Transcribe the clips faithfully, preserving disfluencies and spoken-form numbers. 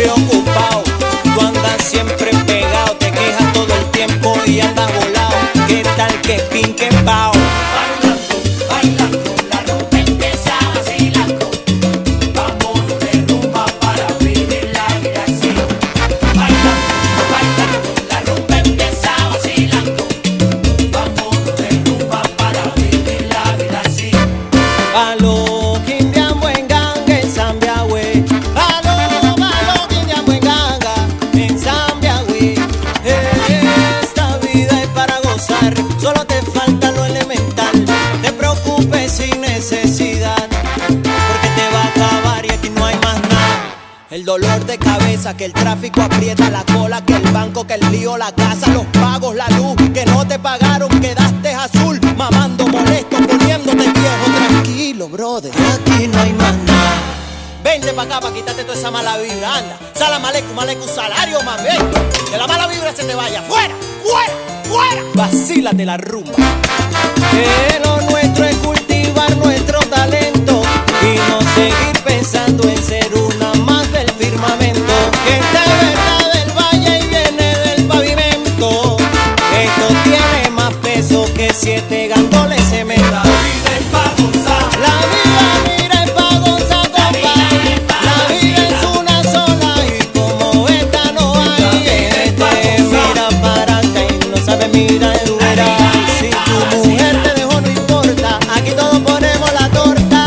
preocupado. Tú andas siempre pegado, te quejas todo el tiempo y andas volado. ¿Qué tal que pin que pao? Bailando, bailando, la rumba empieza vacilando. Vámonos de rumba para vivir la vida así. Bailando, bailando, la rumba empieza vacilando. Vámonos de rumba para vivir la vida así. Aló, Quindian buen ganga en Zambia, güey. Aló, aló, Quindian buen ganga en Zambia, güey. Esta vida es para gozar, solo te falta lo elemental. No te preocupes sin necesidad, porque te va a acabar y aquí no hay más nada. El dolor de cabeza, que el tráfico aprieta la cola, que el banco, que el lío, la casa, los pagos, la luz, que no te pagaron, quedaste azul, mamando molesto, poniéndote viejo. Tranquilo, brother, aquí no hay más nada. Vente pa' acá pa' quitarte toda esa mala vibra, anda. Salam aleikum, aleikum salario, man, ven. Que la mala vibra se te vaya, fuera, fuera, fuera. Vacílate la rumba. Que lo nuestro es cultivar nuestro talento y no seguir pensando en ser una más del firmamento. Que esta es verdad del valle y viene del pavimento. Esto tiene más peso que siete gandoles cemento. La vida es pa' gozar. La vida, mira, es pa' gozar, compa. La vida es una sola y como esta no hay. Este mira para acá y no sabe mirar el verás. Si tu mujer te dejó no importa, aquí todos ponemos la torta.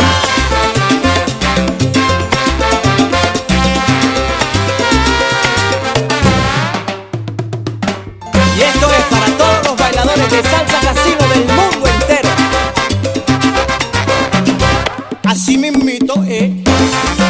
Y esto es para todos los bailadores de salsa casino del mundo entero. Así mismito, eh.